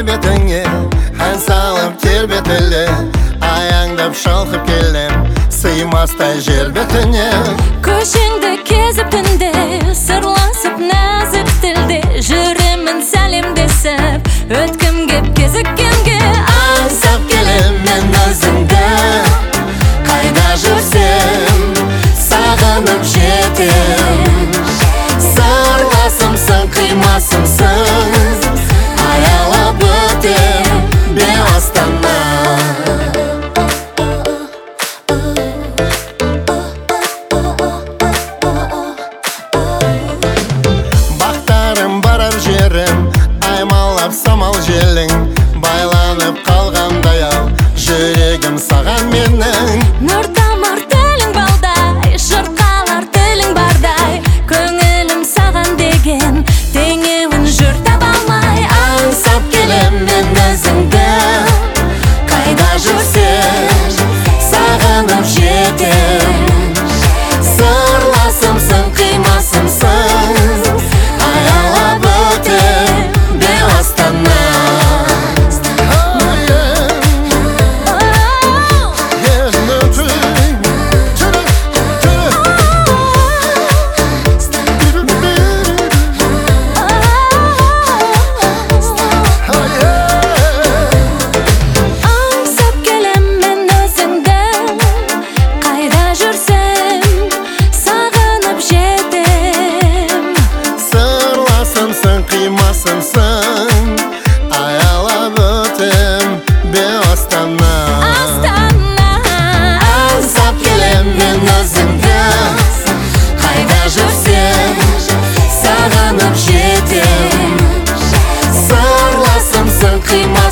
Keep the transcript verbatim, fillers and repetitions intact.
kelbetіңе ән салып тербетілі, аяңдап шалқып келем сыймастай жер бетіне. Көшіңді кезіп түнде сырласып нәзік тілде жүремін сәлемдесіп өткім кеп кезіккенге аңсап келем мен өзіңді, қайда жүрсем сағынып жетем. Сырласымсың, қимасымсың, аялап өтем бейуастана. Бақтарым барар жерім, аймалап самал желің, байланып қалғандай ау жүрегім саған менің. Нұр тамар тілің балдай, шырқалар тілің бардай, көңілім саған деген теңеуін жүр таба алмай. Аңсап келем мен өзіңді, қайда жүрсем сағынып жетем. Сырласымсың, қимасымсың, аялап өтем бейуастана. Қимасымсың, аялап өтем бейуастана. Аңсап келем мен өзіңді, қайда жүрсем сағынып жетем. Сырласымсың, қимасымсың.